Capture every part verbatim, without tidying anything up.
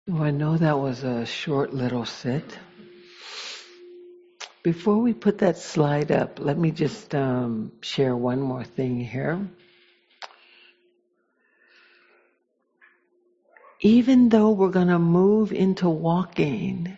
Well, I know that was a short little sit. Before we put that slide up, let me just um, share one more thing here. Even though we're going to move into walking,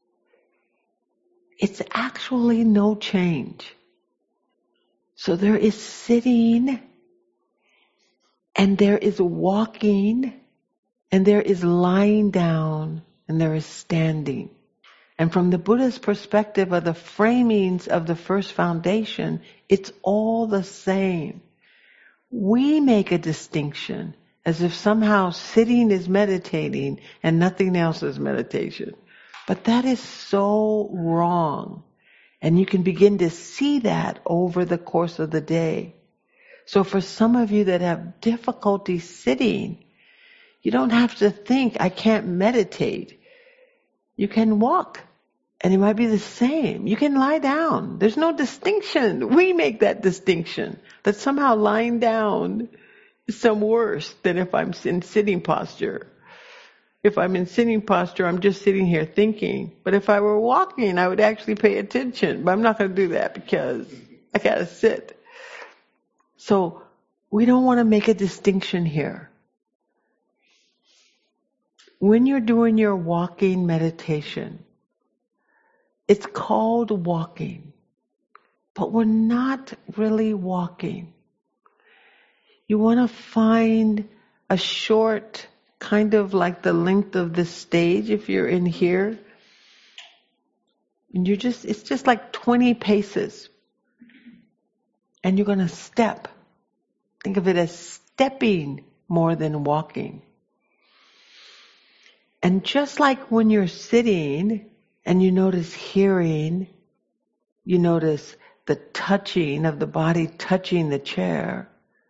it's actually no change. So there is sitting, and there is walking, and there is lying down, and there is standing. And from the Buddha's perspective of the framings of the first foundation, it's all the same. We make a distinction as if somehow sitting is meditating and nothing else is meditation. But that is so wrong. And you can begin to see that over the course of the day. So for some of you that have difficulty sitting, you don't have to think, I can't meditate. You can walk. And it might be the same. You can lie down. There's no distinction. We make that distinction. That somehow lying down is some worse than if I'm in sitting posture. If I'm in sitting posture, I'm just sitting here thinking. But if I were walking, I would actually pay attention. But I'm not going to do that because I got to sit. So we don't want to make a distinction here. When you're doing your walking meditation, it's called walking, but we're not really walking. You want to find a short, kind of like the length of this stage if you're in here. And you're just, it's just like twenty paces. And you're going to step. Think of it as stepping more than walking. And just like when you're sitting, and you notice hearing, you notice the touching of the body touching the chair.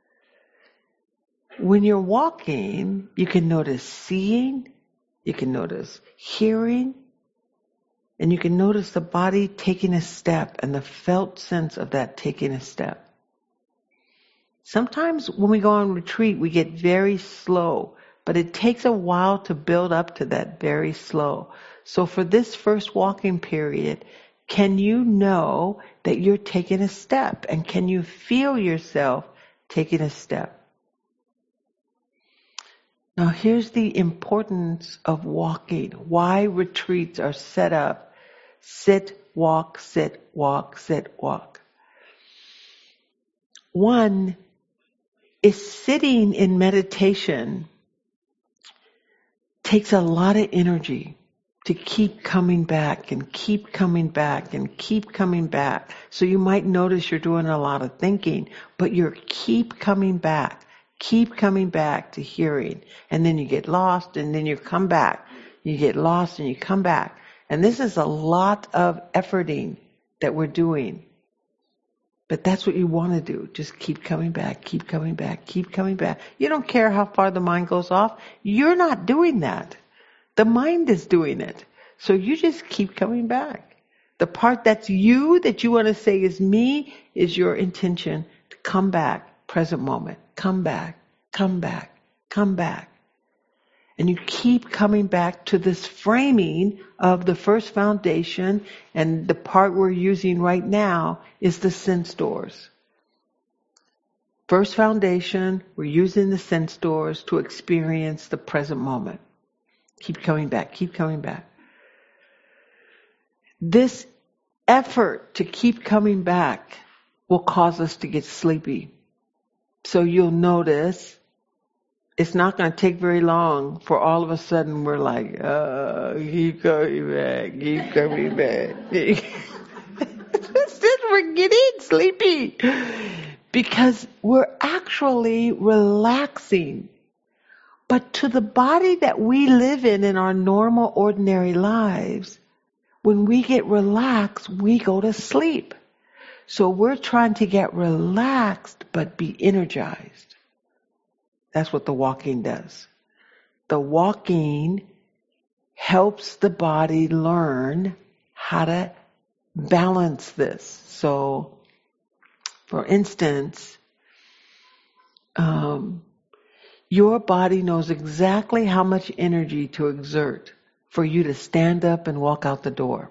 When you're walking, you can notice seeing, you can notice hearing, and you can notice the body taking a step and the felt sense of that taking a step. Sometimes when we go on retreat, we get very slow, but it takes a while to build up to that very slow. So for this first walking period, can you know that you're taking a step? And can you feel yourself taking a step? Now here's the importance of walking. Why retreats are set up. Sit, walk, sit, walk, sit, walk. One is sitting in meditation takes a lot of energy to keep coming back and keep coming back and keep coming back. So you might notice you're doing a lot of thinking, but you're keep coming back, keep coming back to hearing. And then you get lost and then you come back. You get lost and you come back. And this is a lot of efforting that we're doing. But that's what you want to do. Just keep coming back, keep coming back, keep coming back. You don't care how far the mind goes off. You're not doing that. The mind is doing it. So you just keep coming back. The part that's you, that you want to say is me, is your intention to come back, present moment. Come back, come back, come back. And you keep coming back to this framing of the first foundation, and the part we're using right now is the sense doors. First foundation, we're using the sense doors to experience the present moment. Keep coming back, keep coming back. This effort to keep coming back will cause us to get sleepy. So you'll notice it's not going to take very long for all of a sudden we're like, oh, keep coming back, keep coming back. It's just we're getting sleepy because we're actually relaxing. But to the body that we live in in our normal, ordinary lives, when we get relaxed, we go to sleep. So we're trying to get relaxed but be energized. That's what the walking does. The walking helps the body learn how to balance this. So, for instance, um, Your body knows exactly how much energy to exert for you to stand up and walk out the door.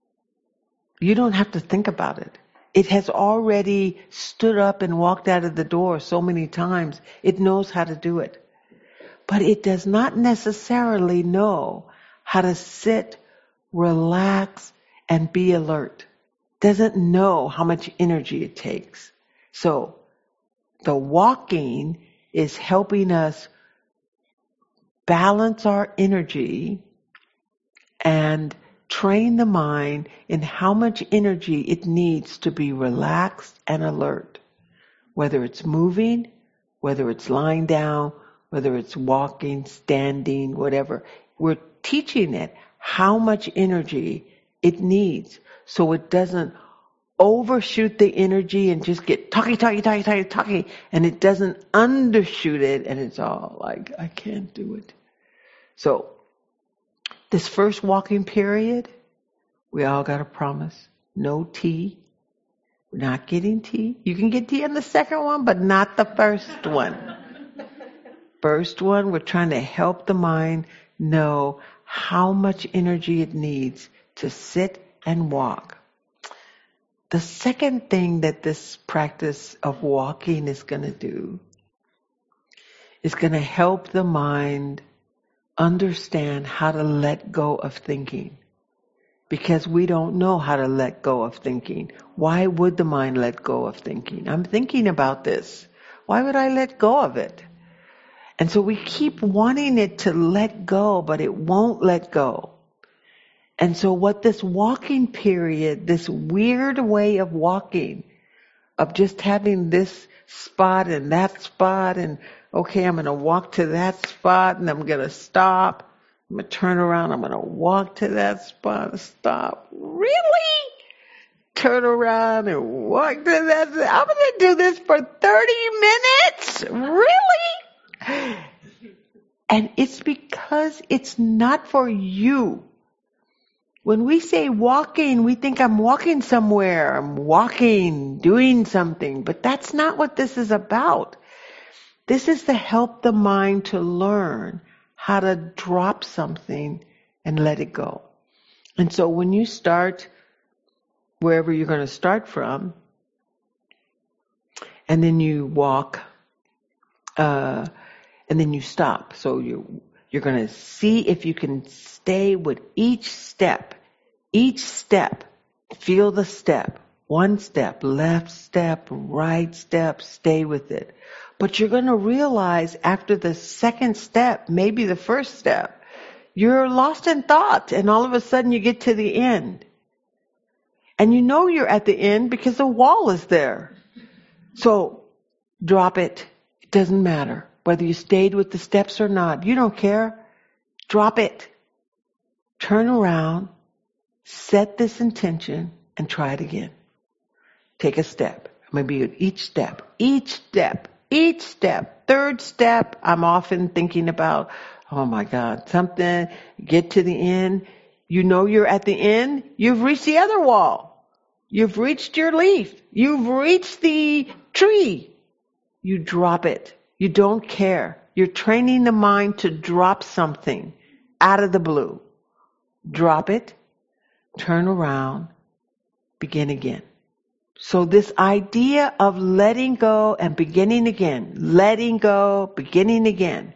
You don't have to think about it. It has already stood up and walked out of the door so many times. It knows how to do it. But it does not necessarily know how to sit, relax, and be alert. Doesn't know how much energy it takes. So the walking is helping us balance our energy and train the mind in how much energy it needs to be relaxed and alert. Whether it's moving, whether it's lying down, whether it's walking, standing, whatever. We're teaching it how much energy it needs so it doesn't overshoot the energy and just get talky, talky, talky, talky, talky, and it doesn't undershoot it and it's all like, I can't do it. So, this first walking period, we all got a promise. No tea. We're not getting tea. You can get tea on the second one, but not the first one. First one, we're trying to help the mind know how much energy it needs to sit and walk. The second thing that this practice of walking is going to do is going to help the mind understand how to let go of thinking. Because we don't know how to let go of thinking. Why would the mind let go of thinking? I'm thinking about this. Why would I let go of it? And so we keep wanting it to let go, but it won't let go. And so what this walking period, this weird way of walking, of just having this spot and that spot, and okay, I'm going to walk to that spot and I'm going to stop. I'm going to turn around, I'm going to walk to that spot and stop. Really? Turn around and walk to that spot. I'm going to do this for thirty minutes? Really? And it's because it's not for you. When we say walking, we think I'm walking somewhere. I'm walking, doing something. But that's not what this is about. This is to help the mind to learn how to drop something and let it go. And so when you start wherever you're going to start from, and then you walk, uh, and then you stop. So you, you're going to see if you can stay with each step. Each step, feel the step. One step, left step, right step, stay with it. But you're going to realize after the second step, maybe the first step, you're lost in thought and all of a sudden you get to the end. And you know you're at the end because the wall is there. So drop it. It doesn't matter whether you stayed with the steps or not. You don't care. Drop it. Turn around, set this intention, and try it again. Take a step. Maybe at each step, each step, each step, third step, I'm often thinking about, oh my God, something, get to the end. You know you're at the end. You've reached the other wall. You've reached your leaf. You've reached the tree. You drop it. You don't care. You're training the mind to drop something out of the blue. Drop it, turn around, begin again. So this idea of letting go and beginning again, letting go, beginning again,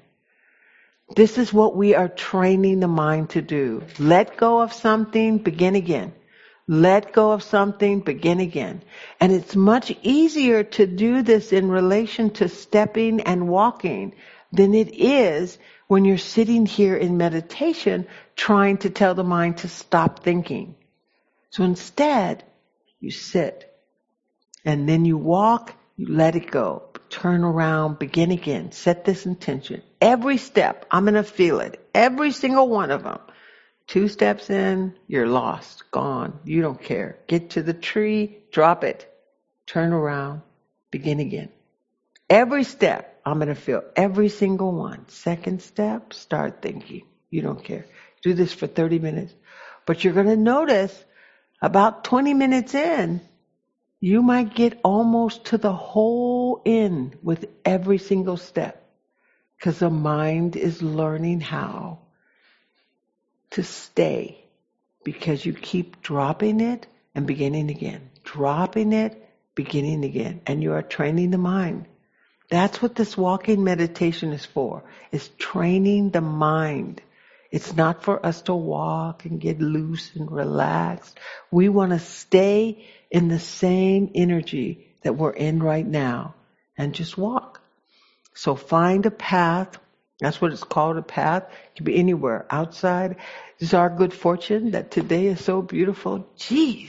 this is what we are training the mind to do. Let go of something, begin again. Let go of something, begin again. And it's much easier to do this in relation to stepping and walking than it is when you're sitting here in meditation trying to tell the mind to stop thinking. So instead, you sit. And then you walk, you let it go. Turn around, begin again. Set this intention. Every step, I'm going to feel it. Every single one of them. Two steps in, you're lost, gone. You don't care. Get to the tree, drop it. Turn around, begin again. Every step, I'm going to feel every single one. Second step, start thinking. You don't care. Do this for thirty minutes. But you're going to notice about twenty minutes in, you might get almost to the whole end with every single step. because the mind is learning how to stay, because you keep dropping it and beginning again, dropping it, beginning again, and you are training the mind. That's what this walking meditation is for, is training the mind. It's not for us to walk and get loose and relaxed. We want to stay in the same energy that we're in right now and just walk. So find a path. That's what it's called, a path. It can be anywhere, outside. It's our good fortune that today is so beautiful. Jeez.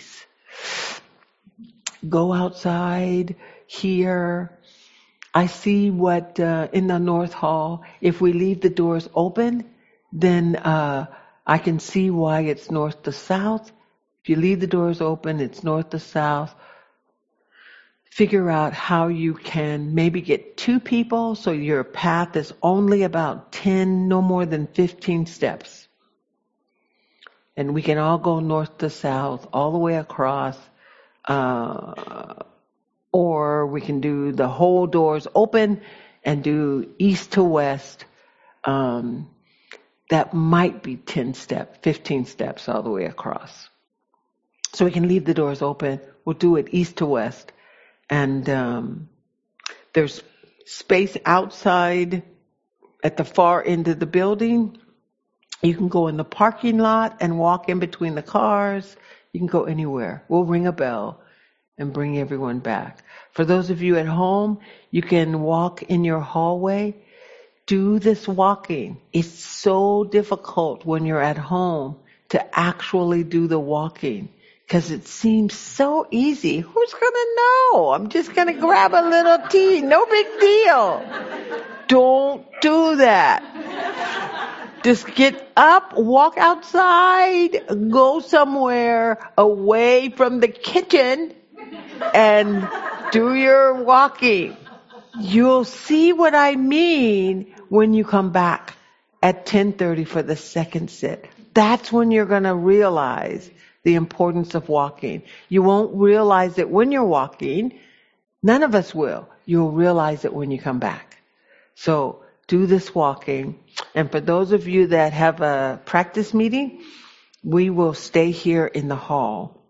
Go outside, here. I see what uh, in the North Hall, if we leave the doors open, then uh, I can see why it's north to south. If you leave the doors open, it's north to south. Figure out how you can maybe get two people so your path is only about ten, no more than fifteen steps. And we can all go north to south, all the way across. Uh, or we can do the whole doors open and do east to west. Um, that might be ten steps, fifteen steps all the way across. So we can leave the doors open. We'll do it east to west. And um, there's space outside at the far end of the building. You can go in the parking lot and walk in between the cars. You can go anywhere. We'll ring a bell and bring everyone back. For those of you at home, you can walk in your hallway. Do this walking. It's so difficult when you're at home to actually do the walking, because it seems so easy. Who's going to know? I'm just going to grab a little tea. No big deal. Don't do that. Just get up, walk outside, go somewhere away from the kitchen and do your walking. You'll see what I mean when you come back at ten thirty for the second sit. That's when you're going to realize the importance of walking. You won't realize it when you're walking. None of us will. You'll realize it when you come back. So do this walking. And for those of you that have a practice meeting, we will stay here in the hall.